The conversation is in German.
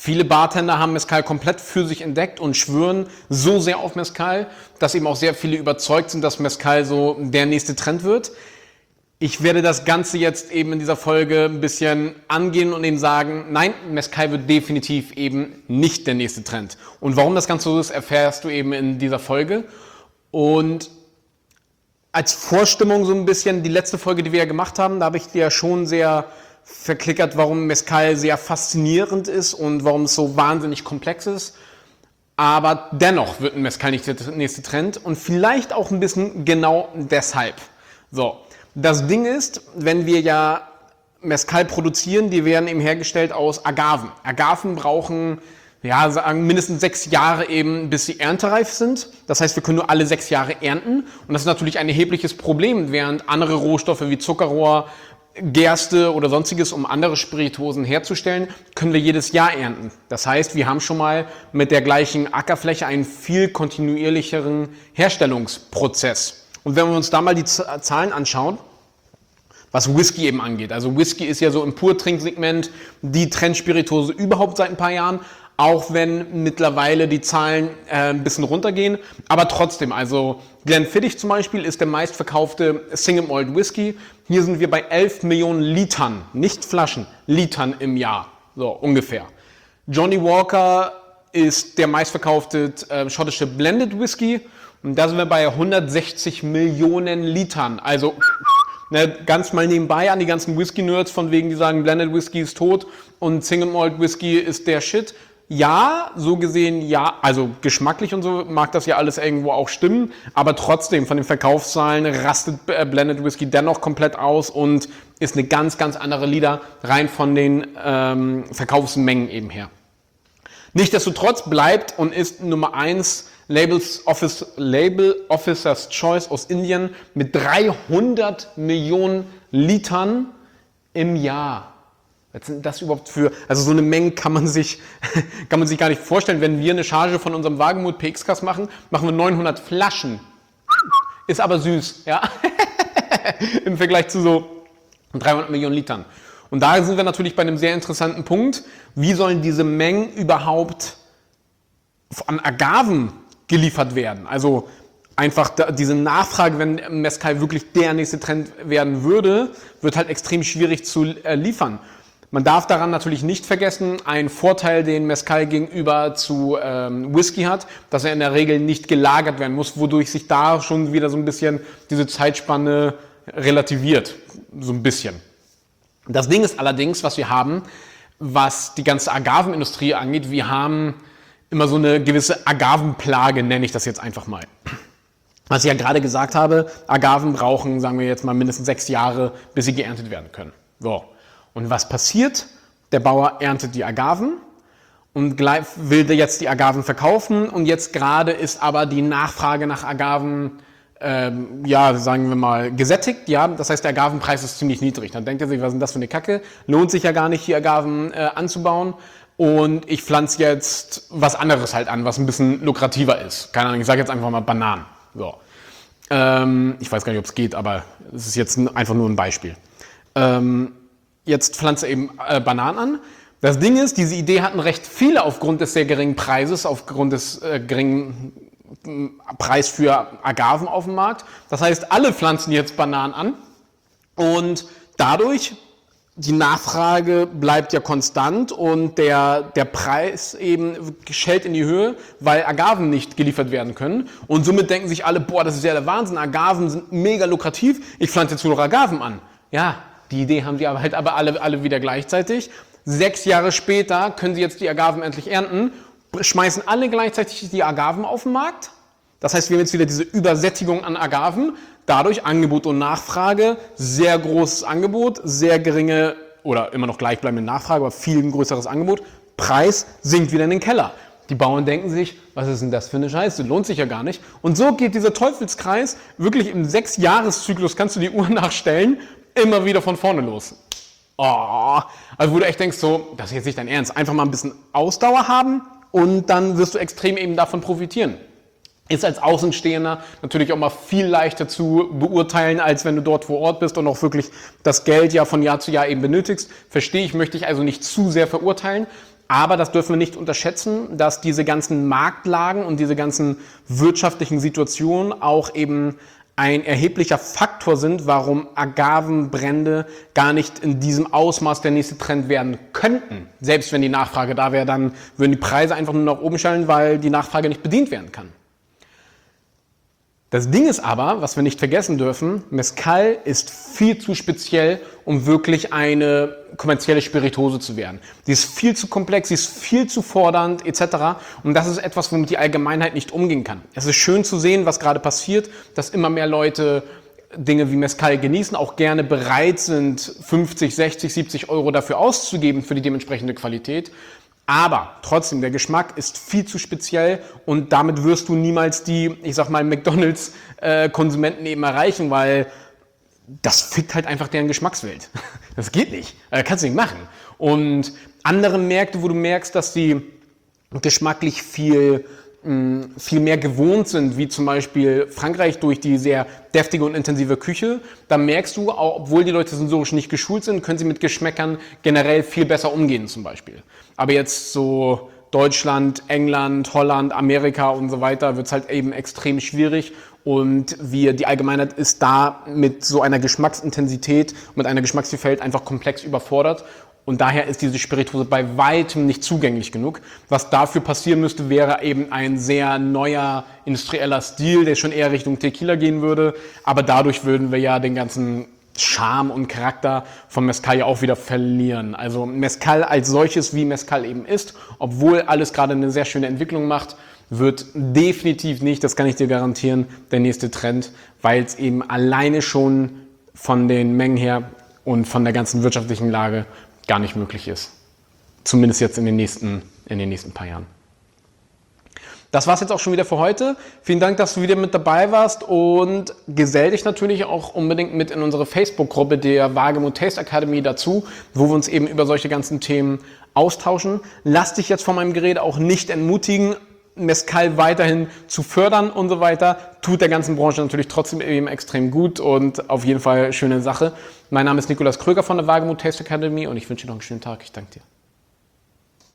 Viele Bartender haben Mezcal komplett für sich entdeckt und schwören so sehr auf Mezcal, dass eben auch sehr viele überzeugt sind, dass Mezcal so der nächste Trend wird. Ich werde das Ganze jetzt eben in dieser Folge ein bisschen angehen und eben sagen, nein, Mezcal wird definitiv eben nicht der nächste Trend. Und warum das Ganze so ist, erfährst du eben in dieser Folge. Und als Vorstimmung so ein bisschen, die letzte Folge, die wir ja gemacht haben, da habe ich dir ja schon sehr verklickert, warum Mezcal sehr faszinierend ist und warum es so wahnsinnig komplex ist. Aber dennoch wird ein Mezcal nicht der nächste Trend und vielleicht auch ein bisschen genau deshalb. So, das Ding ist, wenn wir ja Mezcal produzieren, die werden eben hergestellt aus Agaven. Agaven brauchen sagen mindestens 6 Jahre eben, bis sie erntereif sind. Das heißt, wir können nur alle 6 Jahre ernten. Und das ist natürlich ein erhebliches Problem, während andere Rohstoffe wie Zuckerrohr, Gerste oder sonstiges, um andere Spirituosen herzustellen, können wir jedes Jahr ernten. Das heißt, wir haben schon mal mit der gleichen Ackerfläche einen viel kontinuierlicheren Herstellungsprozess. Und wenn wir uns da mal die Zahlen anschauen, was Whisky eben angeht. Also Whisky ist ja so im Purtrinksegment die Trendspirituose überhaupt seit ein paar Jahren, auch wenn mittlerweile die Zahlen ein bisschen runtergehen. Aber trotzdem, also Glenfiddich zum Beispiel ist der meistverkaufte Single Malt Whisky. Hier sind wir bei 11 Millionen Litern, nicht Flaschen, Litern im Jahr, so ungefähr. Johnnie Walker ist der meistverkaufte schottische Blended Whisky und da sind wir bei 160 Millionen Litern. Also ganz mal nebenbei an die ganzen Whisky-Nerds, von wegen, die sagen, Blended Whisky ist tot und Single Malt Whisky ist der Shit. Ja, so gesehen, ja, also geschmacklich und so mag das ja alles irgendwo auch stimmen, aber trotzdem von den Verkaufszahlen rastet Blended Whisky dennoch komplett aus und ist eine ganz, ganz andere Liga rein von den Verkaufsmengen eben her. Nichtsdestotrotz bleibt und ist Nummer 1 Label Officer's Choice aus Indien mit 300 Millionen Litern im Jahr. Was sind das überhaupt für, also so eine Menge kann man sich gar nicht vorstellen. Wenn wir eine Charge von unserem Wagemut PX-Cast machen wir 900 Flaschen. Ist aber süß, ja, im Vergleich zu so 300 Millionen Litern. Und da sind wir natürlich bei einem sehr interessanten Punkt. Wie sollen diese Mengen überhaupt an Agaven geliefert werden? Also einfach diese Nachfrage, wenn Mezcal wirklich der nächste Trend werden würde, wird halt extrem schwierig zu liefern. Man darf daran natürlich nicht vergessen, ein Vorteil, den Mezcal gegenüber zu Whisky hat, dass er in der Regel nicht gelagert werden muss, wodurch sich da schon wieder so ein bisschen diese Zeitspanne relativiert. So ein bisschen. Das Ding ist allerdings, was wir haben, was die ganze Agavenindustrie angeht, wir haben immer so eine gewisse Agavenplage, nenne ich das jetzt einfach mal. Was ich ja gerade gesagt habe, Agaven brauchen, sagen wir jetzt mal, mindestens 6 Jahre, bis sie geerntet werden können. So. Und was passiert? Der Bauer erntet die Agaven und will jetzt die Agaven verkaufen und jetzt gerade ist aber die Nachfrage nach Agaven, sagen wir mal, gesättigt. Ja? Das heißt, der Agavenpreis ist ziemlich niedrig. Dann denkt er sich, was ist denn das für eine Kacke? Lohnt sich ja gar nicht, die Agaven anzubauen. Und ich pflanze jetzt was anderes halt an, was ein bisschen lukrativer ist. Keine Ahnung, ich sage jetzt einfach mal Bananen. So. Ich weiß gar nicht, ob es geht, aber es ist jetzt einfach nur ein Beispiel. Jetzt pflanze eben Bananen an. Das Ding ist, diese Idee hatten recht viele aufgrund des sehr geringen Preises, aufgrund des geringen Preis für Agaven auf dem Markt. Das heißt, alle pflanzen jetzt Bananen an und dadurch, die Nachfrage bleibt ja konstant und der Preis eben schellt in die Höhe, weil Agaven nicht geliefert werden können. Und somit denken sich alle, boah, das ist ja der Wahnsinn, Agaven sind mega lukrativ, ich pflanze jetzt nur noch Agaven an. Ja, die Idee haben sie aber halt alle wieder gleichzeitig. 6 Jahre später können sie jetzt die Agaven endlich ernten, schmeißen alle gleichzeitig die Agaven auf den Markt. Das heißt, wir haben jetzt wieder diese Übersättigung an Agaven. Dadurch Angebot und Nachfrage, sehr großes Angebot, sehr geringe oder immer noch gleichbleibende Nachfrage, aber viel größeres Angebot. Preis sinkt wieder in den Keller. Die Bauern denken sich, was ist denn das für eine Scheiße, lohnt sich ja gar nicht. Und so geht dieser Teufelskreis wirklich im 6-Jahres-Zyklus, kannst du die Uhr nachstellen, immer wieder von vorne los. Oh, also wo du echt denkst, so, das ist jetzt nicht dein Ernst. Einfach mal ein bisschen Ausdauer haben und dann wirst du extrem eben davon profitieren. Ist als Außenstehender natürlich auch mal viel leichter zu beurteilen, als wenn du dort vor Ort bist und auch wirklich das Geld ja von Jahr zu Jahr eben benötigst. Verstehe ich, möchte ich also nicht zu sehr verurteilen. Aber das dürfen wir nicht unterschätzen, dass diese ganzen Marktlagen und diese ganzen wirtschaftlichen Situationen auch eben ein erheblicher Faktor sind, warum Agavenbrände gar nicht in diesem Ausmaß der nächste Trend werden könnten. Selbst wenn die Nachfrage da wäre, dann würden die Preise einfach nur nach oben schallen, weil die Nachfrage nicht bedient werden kann. Das Ding ist aber, was wir nicht vergessen dürfen, Mezcal ist viel zu speziell, um wirklich eine kommerzielle Spirituose zu werden. Sie ist viel zu komplex, sie ist viel zu fordernd etc. Und das ist etwas, womit die Allgemeinheit nicht umgehen kann. Es ist schön zu sehen, was gerade passiert, dass immer mehr Leute Dinge wie Mezcal genießen, auch gerne bereit sind, 50, 60, 70 Euro dafür auszugeben für die dementsprechende Qualität. Aber trotzdem, der Geschmack ist viel zu speziell und damit wirst du niemals die, ich sag mal, McDonalds-Konsumenten eben erreichen, weil das fickt halt einfach deren Geschmackswelt. Das geht nicht. Kannst du nicht machen. Und andere Märkte, wo du merkst, dass die geschmacklich viel mehr gewohnt sind, wie zum Beispiel Frankreich durch die sehr deftige und intensive Küche, da merkst du, obwohl die Leute sensorisch nicht geschult sind, können sie mit Geschmäckern generell viel besser umgehen zum Beispiel. Aber jetzt so Deutschland, England, Holland, Amerika und so weiter wird es halt eben extrem schwierig und die Allgemeinheit ist da mit so einer Geschmacksintensität, mit einer Geschmacksvielfalt einfach komplex überfordert. Und daher ist diese Spirituose bei weitem nicht zugänglich genug. Was dafür passieren müsste, wäre eben ein sehr neuer industrieller Stil, der schon eher Richtung Tequila gehen würde. Aber dadurch würden wir ja den ganzen Charme und Charakter von Mezcal ja auch wieder verlieren. Also Mezcal als solches, wie Mezcal eben ist, obwohl alles gerade eine sehr schöne Entwicklung macht, wird definitiv nicht, das kann ich dir garantieren, der nächste Trend, weil es eben alleine schon von den Mengen her und von der ganzen wirtschaftlichen Lage gar nicht möglich ist. Zumindest jetzt in den nächsten paar Jahren. Das war's jetzt auch schon wieder für heute. Vielen Dank, dass du wieder mit dabei warst und gesell dich natürlich auch unbedingt mit in unsere Facebook-Gruppe der Wagemut Taste Academy dazu, wo wir uns eben über solche ganzen Themen austauschen. Lass dich jetzt von meinem Gerät auch nicht entmutigen, Mezcal weiterhin zu fördern und so weiter. Tut der ganzen Branche natürlich trotzdem eben extrem gut und auf jeden Fall schöne Sache. Mein Name ist Nikolaus Kröger von der Wagemut Taste Academy und ich wünsche dir noch einen schönen Tag. Ich danke dir.